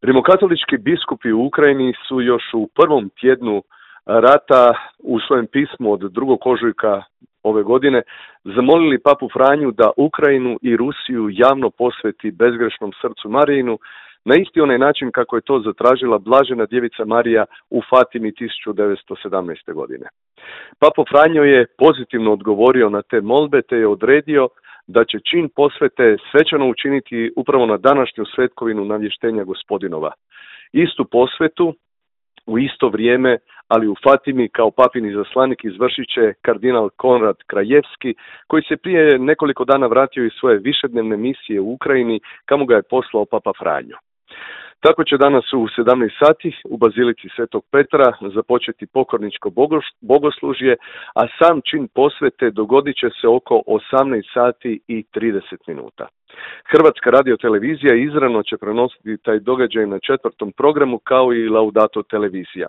Rimokatolički biskupi u Ukrajini su još u prvom tjednu rata u svojem pismu od 2. ožujka ove godine zamolili papu Franju da Ukrajinu i Rusiju javno posveti bezgrešnom srcu Marijinu na isti onaj način kako je to zatražila blažena djevica Marija u Fatimi 1917. godine. Papa Franjo je pozitivno odgovorio na te molbe te je odredio da će čin posvete svečano učiniti upravo na današnju svetkovinu navještenja Gospodinova. Istu posvetu u isto vrijeme, ali u Fatimi kao papin izaslanik izvršit će kardinal Konrad Krajevski, koji se prije nekoliko dana vratio iz svoje višednevne misije u Ukrajini, kamo ga je poslao papa Franjo. Tako će danas u 17 sati u Bazilici Svetog Petra započeti pokorničko bogoslužje, a sam čin posvete dogodit će se oko 18 sati i 30 minuta. Hrvatska radiotelevizija izravno će prenositi taj događaj na 4. programu kao i Laudato televizija.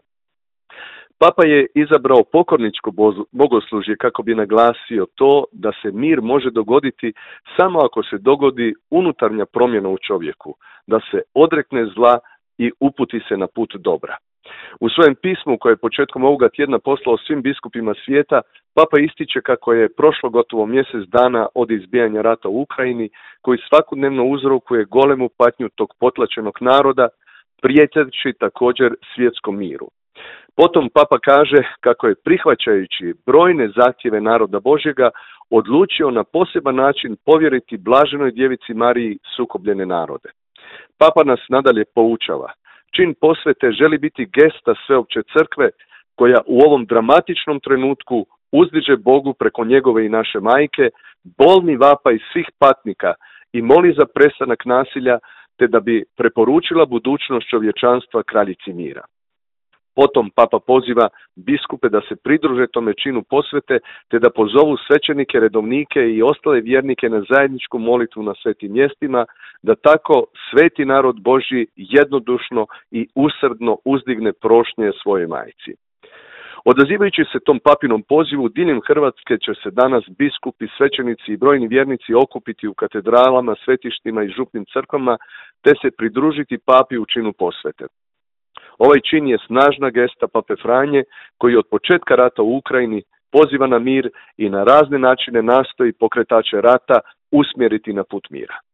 Papa je izabrao pokorničko bogoslužje kako bi naglasio to da se mir može dogoditi samo ako se dogodi unutarnja promjena u čovjeku, da se odrekne zla i uputi se na put dobra. U svojem pismu koje je početkom ovoga tjedna poslao svim biskupima svijeta, Papa ističe kako je prošlo gotovo mjesec dana od izbijanja rata u Ukrajini, koji svakodnevno uzrokuje golemu patnju tog potlačenog naroda, prijeteći također svjetskom miru. Potom Papa kaže kako je prihvaćajući brojne zahtjeve naroda Božjega odlučio na poseban način povjeriti blaženoj djevici Mariji sukobljene narode. Papa nas nadalje poučava. Čin posvete želi biti gesta sveopće crkve koja u ovom dramatičnom trenutku uzdiže Bogu preko njegove i naše majke bolni vapaj svih patnika i moli za prestanak nasilja te da bi preporučila budućnost čovječanstva kraljici mira. Potom Papa poziva biskupe da se pridruže tome činu posvete te da pozovu svećenike, redovnike i ostale vjernike na zajedničku molitvu na svetim mjestima, da tako sveti narod Božji jednodušno i usrdno uzdigne prošnje svojoj majci. Odazivajući se tom papinom pozivu, diljem Hrvatske će se danas biskupi, svećenici i brojni vjernici okupiti u katedralama, svetištima i župnim crkvama te se pridružiti papi u činu posvete. Ovaj čin je snažna gesta pape Franje koji od početka rata u Ukrajini poziva na mir i na razne načine nastoji pokretače rata usmjeriti na put mira.